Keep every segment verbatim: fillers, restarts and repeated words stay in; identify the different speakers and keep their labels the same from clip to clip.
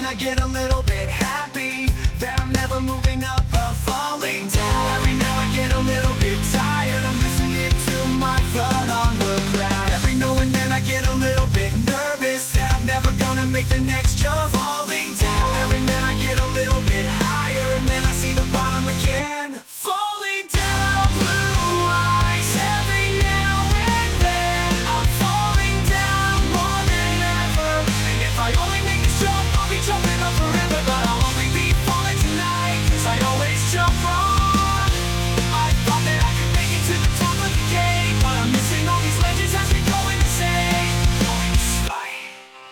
Speaker 1: then I get a little bit happy that I'm never moving up or falling down. Every now I get a little bit tired, I'm listening to my blood on the ground. Every now and then I get a little bit nervous that I'm never gonna make the next jump, falling down. Every now I get a little bit higher, and then I see the bottom again, falling down. Blue eyes every now and then, I'm falling down more than ever. And if I only make this jump, I'll be jumping up forever. But I'll only be falling tonight, cause I always jump wrong. I thought that I could make it to the top of the game, but I'm missing all these legends as we go insane. Going slide.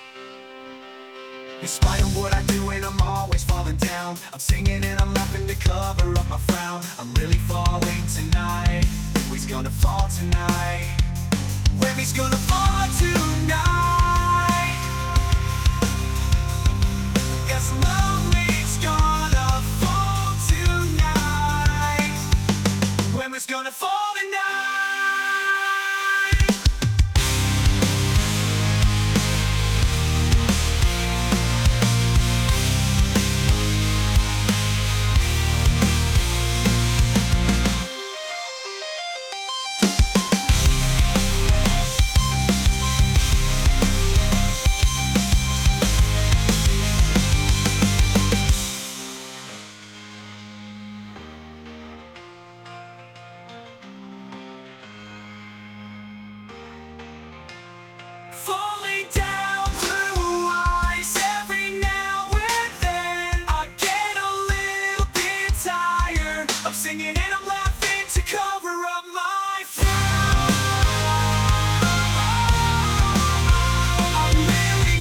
Speaker 1: In spite of what I do and I'm always falling down, I'm singing and I'm laughing to cover up my frown. I'm really falling tonight. Who's gonna fall tonight? Where he's gonna fall tonight?